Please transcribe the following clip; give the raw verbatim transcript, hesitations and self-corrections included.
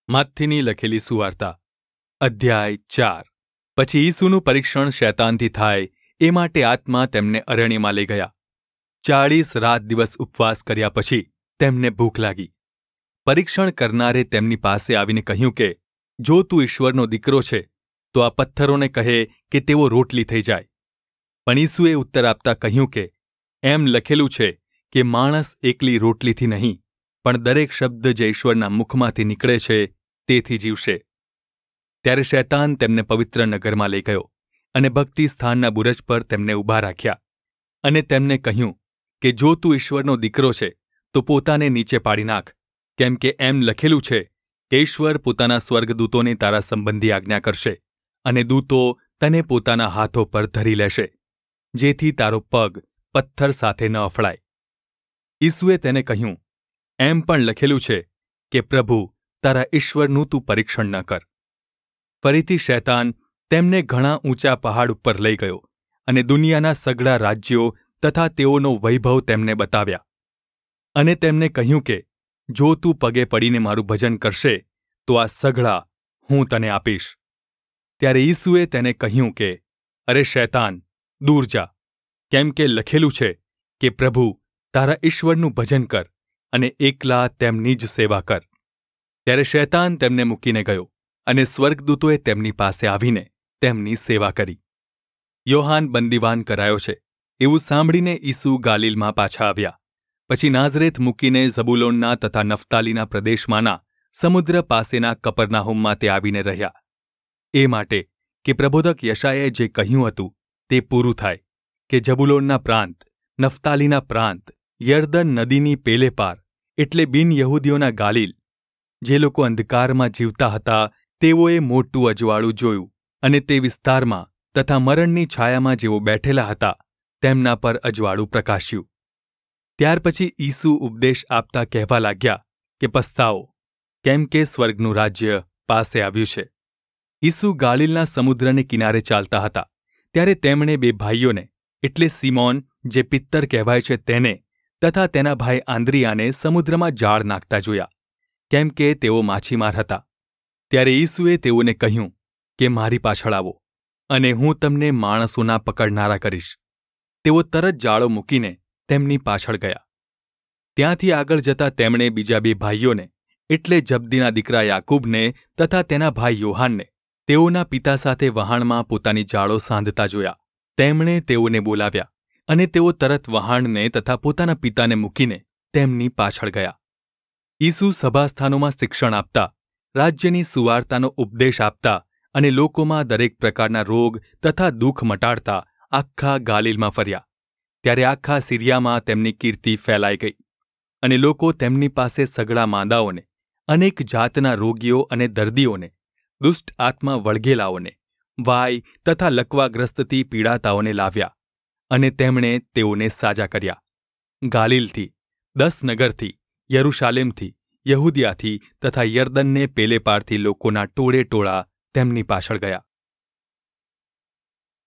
માથીની લખેલી સુવાર્તા અધ્યાય ચાર. પછી ઈસુનું પરીક્ષણ શૈતાનથી થાય એ માટે આત્મા તેમને અરણ્યમાં લઈ ગયા. ચાળીસ રાત દિવસ ઉપવાસ કર્યા પછી તેમને ભૂખ લાગી. પરીક્ષણ કરનારે તેમની પાસે આવીને કહ્યું કે, જો તું ઈશ્વરનો દીકરો છે તો આ પથ્થરોને કહે કે તેઓ રોટલી થઈ જાય. પણ ઈસુએ ઉત્તર આપતા કહ્યું કે, એમ લખેલું છે કે માણસ એકલી રોટલીથી નહીં પણ દરેક શબ્દ જે ઈશ્વરના મુખમાંથી નીકળે છે તેથી જીવશે. ત્યારે શૈતાન તેમને પવિત્ર નગરમાં લઈ ગયો અને ભક્તિ સ્થાનના બુરજ પર તેમને ઊભા રાખ્યા અને તેમને કહ્યું કે જો તું ઈશ્વરનો દીકરો છે તો પોતાને નીચે પાડી નાખ, કેમ કે એમ લખેલું છે કે ઈશ્વર પોતાના સ્વર્ગદૂતોને તારા સંબંધી આજ્ઞા કરશે અને દૂતો તને પોતાના હાથો પર ધરી લેશે, જેથી તારો પગ પથ્થર સાથે ન અફળાય. ઈસુએ તેને કહ્યું, એમ પણ લખેલું છે કે પ્રભુ તારા ઈશ્વરનું તું પરીક્ષણ ન કર. ફરીથી શૈતાન તેમને ઘણા ઊંચા પહાડ ઉપર લઈ ગયો અને દુનિયાના સઘળા રાજ્યો તથા તેઓનો વૈભવ તેમને બતાવ્યા અને તેમને કહ્યું કે જો તું પગે પડીને મારું ભજન કરશે તો આ સઘળા હું તને આપીશ. ત્યારે ઈસુએ તેને કહ્યું કે, અરે શૈતાન, દૂર જા, કેમ કે લખેલું છે કે પ્રભુ તારા ઈશ્વરનું ભજન કર અને એકલા તેમની જ સેવા કર. ત્યારે શૈતાન તેમને મૂકીને ગયો અને સ્વર્ગદૂતોએ તેમની પાસે આવીને તેમની સેવા કરી. યોહાન બંદીવાન કરાયો છે એવું સાંભળીને ઈસુ ગાલિલમાં પાછા આવ્યા. પછી નાઝરેથ મૂકીને ઝબુલોનના તથા નફતાલીના પ્રદેશમાંના સમુદ્ર પાસેના કપરનાહુમમાં તે આવીને રહ્યા. એ માટે કે પ્રબોધક યશાયાએ જે કહ્યું હતું તે પૂરું થાય કે ઝબુલોનના પ્રાંત, નફતાલીના પ્રાંત, યર્દન નદીની પેલે પાર એટલે બિન યહૂદીઓના ગાલિલ, જે લોકો અંધકારમાં જીવતા હતા તેઓએ મોટું અજવાળું જોયું અને તે વિસ્તારમાં તથા મરણની છાયામાં જેઓ બેઠેલા હતા તેમના પર અજવાળું પ્રકાશ્યું. ત્યાર પછી ઈસુ ઉપદેશ આપતા કહેવા લાગ્યા કે પસ્તાઓ, કેમ કે સ્વર્ગનું રાજ્ય પાસે આવ્યું છે. ઈસુ ગાલિલના સમુદ્રને કિનારે ચાલતા હતા ત્યારે તેમણે બે ભાઈઓને એટલે સિમોન જે પિત્તર કહેવાય છે તેને તથા તેના ભાઈ આંદ્રિયાને સમુદ્રમાં જાળ નાખતા જોયા, કેમ કે તેઓ માછીમાર હતા. ત્યારે ઈસુએ તેઓને કહ્યું કે મારી પાછળ આવો અને હું તમને માણસોના પકડનારા કરીશ. તેઓ તરત જાળો મૂકીને તેમની પાછળ ગયા. ત્યાંથી આગળ જતા તેમણે બીજા બે ભાઈઓને એટલે જબ્દીના દીકરા યાકૂબને તથા તેના ભાઈ યોહાનને તેઓના પિતા સાથે વહાણમાં પોતાની જાળો સાંધતા જોયા. તેમણે તેઓને બોલાવ્યા અને તેઓ તરત વહાણને તથા પોતાના પિતાને મૂકીને તેમની પાછળ ગયા. ઈસુ સભાસ્થાનોમાં શિક્ષણ આપતા, રાજ્યની સુવાર્તાનો ઉપદેશ આપતા અને લોકોમાં દરેક પ્રકારના રોગ તથા દુઃખ મટાડતા આખા ગાલિલમાં ફર્યા. ત્યારે આખા સિરિયામાં તેમની કીર્તિ ફેલાઈ ગઈ અને લોકો તેમની પાસે સઘળા માંદાઓને, અનેક જાતના રોગીઓ અને દર્દીઓને, દુષ્ટ આત્મા વળગેલાઓને, વાય તથા લકવાગ્રસ્તથી પીડાતાઓને લાવ્યા અને તેમણે તેઓને સાજા કર્યા. ગાલિલથી, દસ નગરથી, યરૂશાલેમથી, યહૂદિયાથી તથા યર્દનને પેલે પારથી લોકોના ટોળે ટોળા તેમની પાછળ ગયા.